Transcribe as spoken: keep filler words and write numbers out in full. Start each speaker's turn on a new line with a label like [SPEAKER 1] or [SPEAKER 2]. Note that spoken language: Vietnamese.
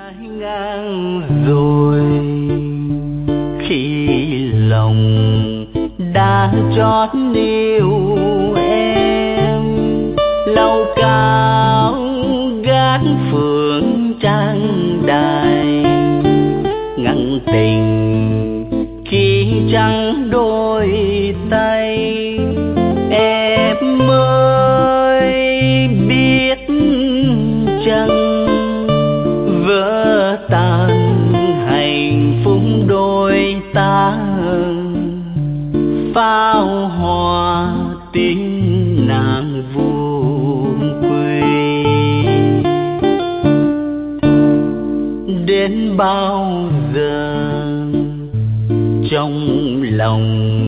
[SPEAKER 1] ngang rồi khi lòng đã trót níu em, lâu cao gác phượng trang đài ngăn tình khi chẳng đôi tay. Em ơi biết